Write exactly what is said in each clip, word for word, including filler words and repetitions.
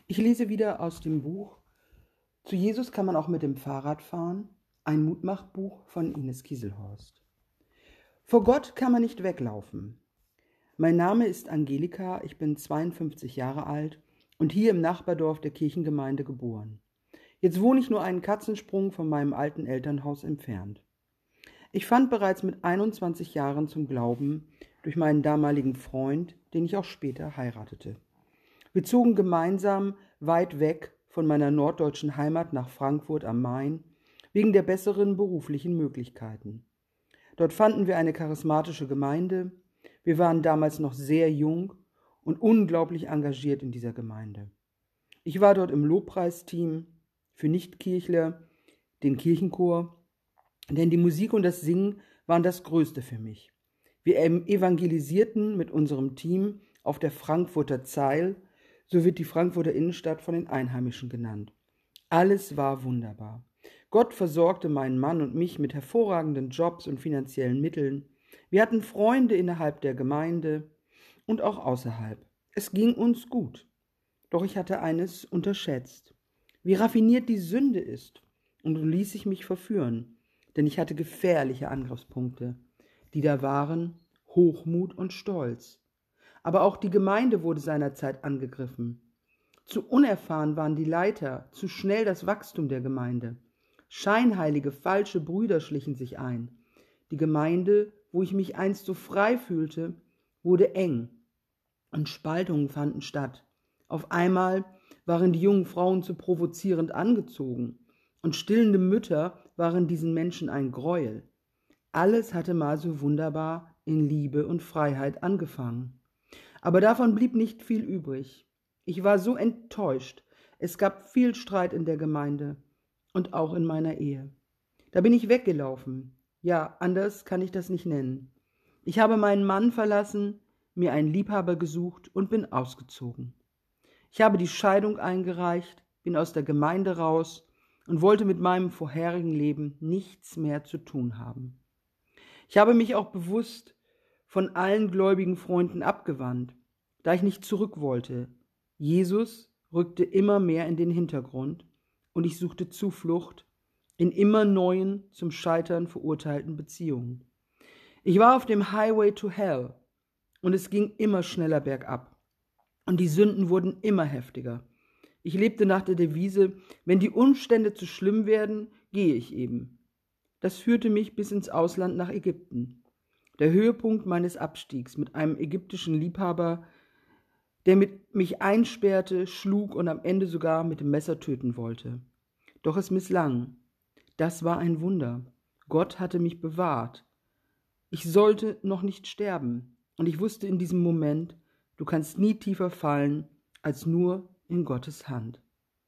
Ich lese wieder aus dem Buch Zu Jesus kann man auch mit dem Fahrrad fahren, ein Mutmachbuch von Ines Kieselhorst. Vor Gott kann man nicht weglaufen. Mein Name ist Angelika, ich bin zweiundfünfzig Jahre alt und hier im Nachbardorf der Kirchengemeinde geboren. Jetzt wohne ich nur einen Katzensprung von meinem alten Elternhaus entfernt. Ich fand bereits mit einundzwanzig Jahren zum Glauben durch meinen damaligen Freund, den ich auch später heiratete. Wir zogen gemeinsam weit weg von meiner norddeutschen Heimat nach Frankfurt am Main, wegen der besseren beruflichen Möglichkeiten. Dort fanden wir eine charismatische Gemeinde. Wir waren damals noch sehr jung und unglaublich engagiert in dieser Gemeinde. Ich war dort im Lobpreisteam für Nichtkirchler, den Kirchenchor, denn die Musik und das Singen waren das Größte für mich. Wir evangelisierten mit unserem Team auf der Frankfurter Zeil, so wird die Frankfurter Innenstadt von den Einheimischen genannt. Alles war wunderbar. Gott versorgte meinen Mann und mich mit hervorragenden Jobs und finanziellen Mitteln. Wir hatten Freunde innerhalb der Gemeinde und auch außerhalb. Es ging uns gut. Doch ich hatte eines unterschätzt: wie raffiniert die Sünde ist. Und so ließ ich mich verführen, denn ich hatte gefährliche Angriffspunkte, die da waren: Hochmut und Stolz. Aber auch die Gemeinde wurde seinerzeit angegriffen. Zu unerfahren waren die Leiter, zu schnell das Wachstum der Gemeinde. Scheinheilige, falsche Brüder schlichen sich ein. Die Gemeinde, wo ich mich einst so frei fühlte, wurde eng und Spaltungen fanden statt. Auf einmal waren die jungen Frauen zu provozierend angezogen und stillende Mütter waren diesen Menschen ein Greuel. Alles hatte mal so wunderbar in Liebe und Freiheit angefangen. Aber davon blieb nicht viel übrig. Ich war so enttäuscht. Es gab viel Streit in der Gemeinde und auch in meiner Ehe. Da bin ich weggelaufen. Ja, anders kann ich das nicht nennen. Ich habe meinen Mann verlassen, mir einen Liebhaber gesucht und bin ausgezogen. Ich habe die Scheidung eingereicht, bin aus der Gemeinde raus und wollte mit meinem vorherigen Leben nichts mehr zu tun haben. Ich habe mich auch bewusst von allen gläubigen Freunden abgewandt, da ich nicht zurück wollte. Jesus rückte immer mehr in den Hintergrund und ich suchte Zuflucht in immer neuen, zum Scheitern verurteilten Beziehungen. Ich war auf dem Highway to Hell und es ging immer schneller bergab und die Sünden wurden immer heftiger. Ich lebte nach der Devise: wenn die Umstände zu schlimm werden, gehe ich eben. Das führte mich bis ins Ausland nach Ägypten. Der Höhepunkt meines Abstiegs mit einem ägyptischen Liebhaber, der mit mich einsperrte, schlug und am Ende sogar mit dem Messer töten wollte. Doch es misslang. Das war ein Wunder. Gott hatte mich bewahrt. Ich sollte noch nicht sterben. Und ich wusste in diesem Moment, du kannst nie tiefer fallen als nur in Gottes Hand.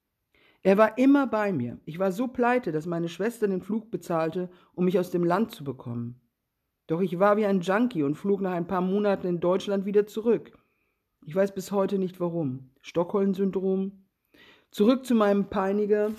Er war immer bei mir. Ich war so pleite, dass meine Schwester den Flug bezahlte, um mich aus dem Land zu bekommen. Doch ich war wie ein Junkie und flog nach ein paar Monaten in Deutschland wieder zurück. Ich weiß bis heute nicht warum. Stockholm-Syndrom. Zurück zu meinem Peiniger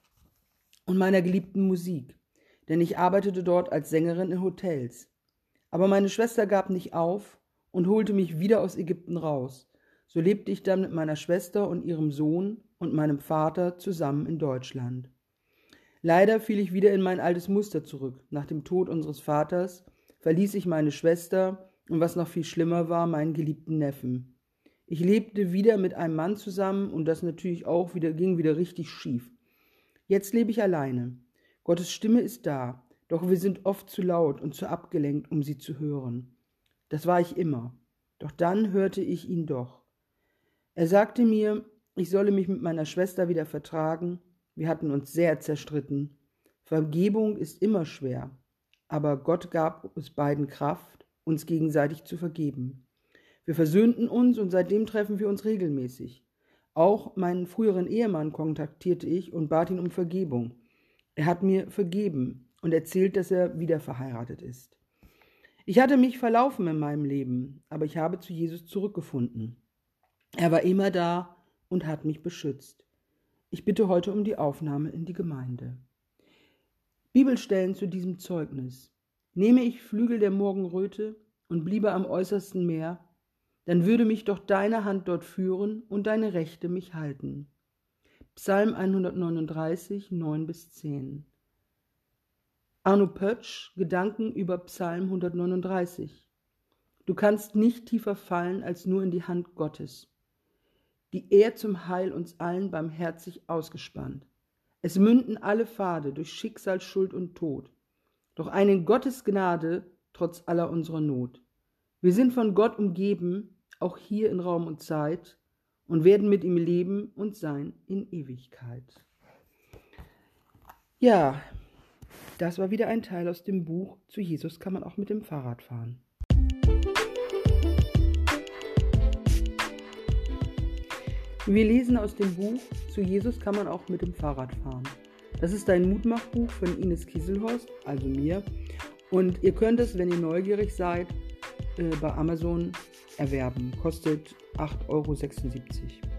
und meiner geliebten Musik, denn ich arbeitete dort als Sängerin in Hotels. Aber meine Schwester gab nicht auf und holte mich wieder aus Ägypten raus. So lebte ich dann mit meiner Schwester und ihrem Sohn und meinem Vater zusammen in Deutschland. Leider fiel ich wieder in mein altes Muster zurück. Nach dem Tod unseres Vaters verließ ich meine Schwester und was noch viel schlimmer war, meinen geliebten Neffen. Ich lebte wieder mit einem Mann zusammen und das natürlich auch wieder, ging wieder richtig schief. Jetzt lebe ich alleine. Gottes Stimme ist da, doch wir sind oft zu laut und zu abgelenkt, um sie zu hören. Das war ich immer. Doch dann hörte ich ihn doch. Er sagte mir, ich solle mich mit meiner Schwester wieder vertragen. Wir hatten uns sehr zerstritten. Vergebung ist immer schwer. Aber Gott gab uns beiden Kraft, uns gegenseitig zu vergeben. Wir versöhnten uns und seitdem treffen wir uns regelmäßig. Auch meinen früheren Ehemann kontaktierte ich und bat ihn um Vergebung. Er hat mir vergeben und erzählt, dass er wieder verheiratet ist. Ich hatte mich verlaufen in meinem Leben, aber ich habe zu Jesus zurückgefunden. Er war immer da und hat mich beschützt. Ich bitte heute um die Aufnahme in die Gemeinde. Bibelstellen zu diesem Zeugnis. Nehme ich Flügel der Morgenröte und bliebe am äußersten Meer, dann würde mich doch deine Hand dort führen und deine Rechte mich halten. Psalm hundertneununddreißig, neun bis zehn. Arno Pötsch, Gedanken über Psalm hundertneununddreißig. Du kannst nicht tiefer fallen als nur in die Hand Gottes, die er zum Heil uns allen barmherzig ausgespannt. Es münden alle Pfade durch Schicksal, Schuld und Tod. Doch eine Gottes Gnade trotz aller unserer Not. Wir sind von Gott umgeben, auch hier in Raum und Zeit, und werden mit ihm leben und sein in Ewigkeit. Ja, das war wieder ein Teil aus dem Buch Zu Jesus kann man auch mit dem Fahrrad fahren. Wir lesen aus dem Buch Zu Jesus kann man auch mit dem Fahrrad fahren. Das ist ein Mutmachbuch von Ines Kieselhorst, also mir. Und ihr könnt es, wenn ihr neugierig seid, bei Amazon erwerben. Kostet acht Euro sechsundsiebzig.